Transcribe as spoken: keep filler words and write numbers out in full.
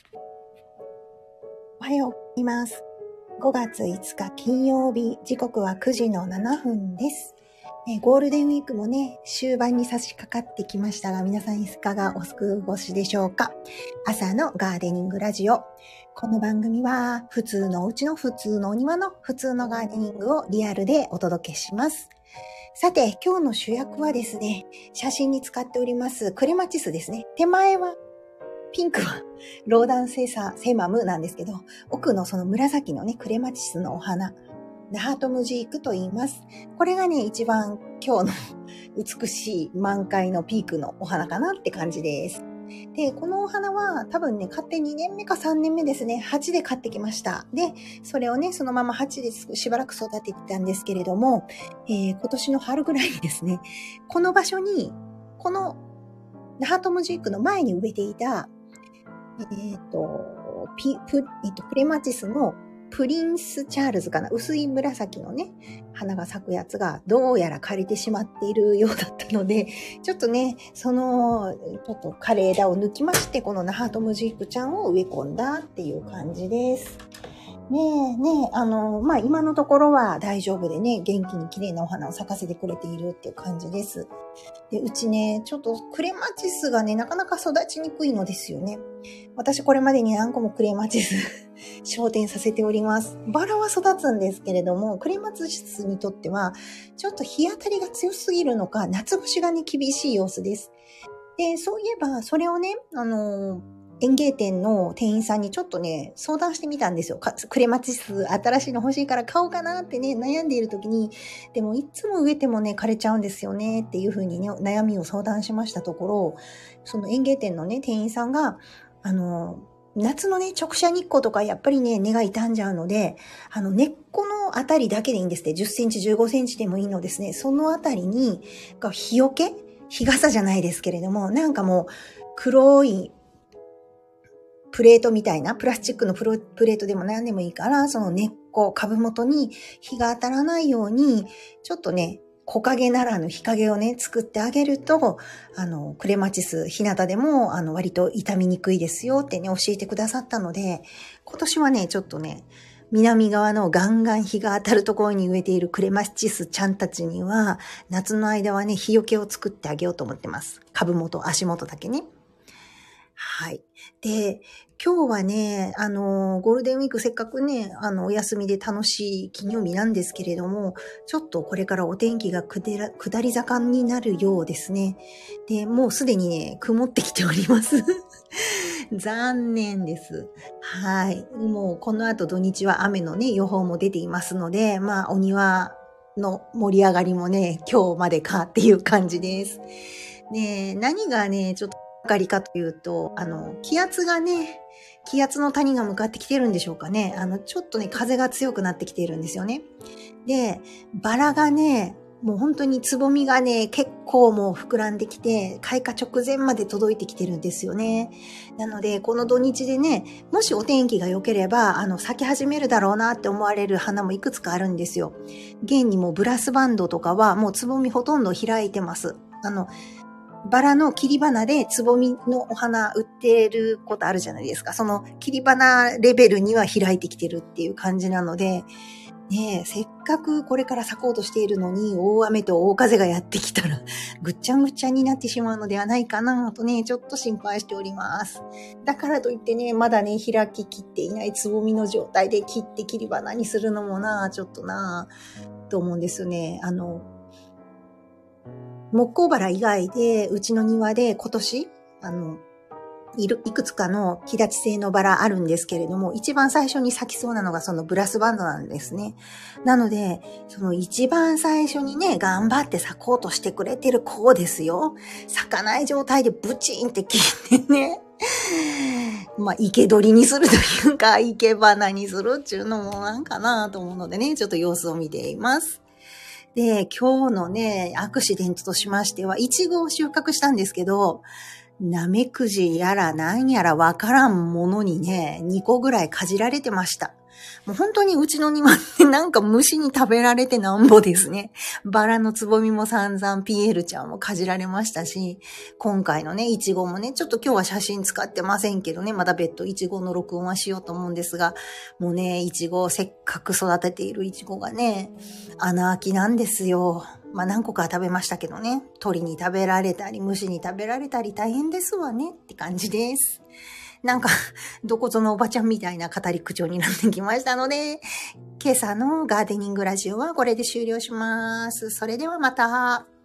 おはようございます。ごがついつか金曜日、時刻はくじのななふんです。えゴールデンウィークもね、終盤に差し掛かってきましたが、皆さんいかがお過ごしでしょうか。朝のガーデニングラジオ。この番組は、普通のお家の普通のお庭の普通のガーデニングをリアルでお届けします。さて、今日の主役はですね、写真に使っておりますクレマチスですね。手前はピンクはローダンセサセマムなんですけど、奥のその紫のね、クレマチスのお花、ナハトムジークと言います。これがね、一番今日の美しい満開のピークのお花かなって感じです。で、このお花は多分ね、買ってにねんめかさんねんめですね、鉢で買ってきました。で、それをね、そのまま鉢でしばらく育ててたんですけれども、えー、今年の春ぐらいにですね、この場所に、このナハトムジークの前に植えていた、えっ、ー、と、ピ、プ、えっ、ー、と、クレマチスのプリンスチャールズかな、薄い紫のね、花が咲くやつがどうやら枯れてしまっているようだったので、ちょっとね、その、ちょっと枯れ枝を抜きまして、このナハトムジークちゃんを植え込んだっていう感じです。ねえ、ねえ、あの、まあ、今のところは大丈夫でね、元気に綺麗なお花を咲かせてくれているっていう感じです。で、うちね、ちょっとクレマチスがね、なかなか育ちにくいのですよね。私これまでに何個もクレマチス焦点させております。バラは育つんですけれども、クレマチスにとっては、ちょっと日当たりが強すぎるのか、夏越しがね、厳しい様子です。で、そういえば、それをね、あのー、園芸店の店員さんにちょっとね、相談してみたんですよ。クレマチス新しいの欲しいから買おうかなってね、悩んでいる時に、でもいつも植えてもね、枯れちゃうんですよねっていう風にね、悩みを相談しましたところ、その園芸店のね、店員さんが、あの、夏のね、直射日光とかやっぱりね、根が傷んじゃうので、あの、根っこのあたりだけでいいんですって。じゅっセンチ、じゅうごセンチでもいいのですね。そのあたりに、日よけ日傘じゃないですけれども、なんかもう、黒い、プレートみたいな、プラスチックのプロプレートでも何でもいいから、その根っこ、株元に日が当たらないように、ちょっとね、木陰ならぬ日陰をね、作ってあげると、あの、クレマチス、日向でも、あの、割と傷みにくいですよってね、教えてくださったので、今年はね、ちょっとね、南側のガンガン日が当たるところに植えているクレマチスちゃんたちには、夏の間はね、日よけを作ってあげようと思ってます。株元、足元だけね。はい。で、今日はね、あの、ゴールデンウィークせっかくね、あの、お休みで楽しい金曜日なんですけれども、ちょっとこれからお天気が下り坂になるようですね。で、もうすでにね、曇ってきております。残念です。はい。もうこの後土日は雨のね、予報も出ていますので、まあ、お庭の盛り上がりもね、今日までかっていう感じです。ね、何がね、ちょっとかりかというと、あの、気圧がね、気圧の谷が向かってきてるんでしょうかね。あの、ちょっとね、風が強くなってきているんですよね。で、バラがね、もう本当につぼみがね、結構もう膨らんできて、開花直前まで届いてきてるんですよね。なので、この土日でね、もしお天気が良ければ、あの、咲き始めるだろうなって思われる花もいくつかあるんですよ。現にもうブラスバンドとかはもうつぼみほとんど開いてます。あの、バラの切り花でつぼみのお花売ってることあるじゃないですか。その切り花レベルには開いてきてるっていう感じなので、ねえ、せっかくこれから咲こうとしているのに、大雨と大風がやってきたら、ぐっちゃんぐっちゃんになってしまうのではないかなとね、ちょっと心配しております。だからといってね、まだね、開ききっていないつぼみの状態で切って切り花にするのもな、ちょっとな、と思うんですよね。あの、木工バラ以外で、うちの庭で今年、あの、いる、いくつかの木立ち製のバラあるんですけれども、一番最初に咲きそうなのがそのブラスバンドなんですね。なので、その一番最初にね、頑張って咲こうとしてくれてる子ですよ。咲かない状態でブチンって切ってね。まあ、生け捕りにするというか、生け花にするっていうのもなんかなと思うのでね、ちょっと様子を見ています。で、今日のね、アクシデントとしましては、イチゴを収穫したんですけど、ナメクジやら何やらわからんものにね、にこぐらいかじられてました。 もう本当にうちの庭ってなんか虫に食べられてなんぼですね。バラのつぼみも散々ピエールちゃんもかじられましたし、今回のね、イチゴもね、ちょっと今日は写真使ってませんけどね、まだ別途イチゴの録音はしようと思うんですが、もうね、イチゴ、せっかく育てているイチゴがね、穴開きなんですよ。まあ何個か食べましたけどね、鳥に食べられたり、虫に食べられたり大変ですわねって感じです。なんか、どこぞのおばちゃんみたいな語り口調になってきましたので、今朝のガーデニングラジオはこれで終了します。それではまた。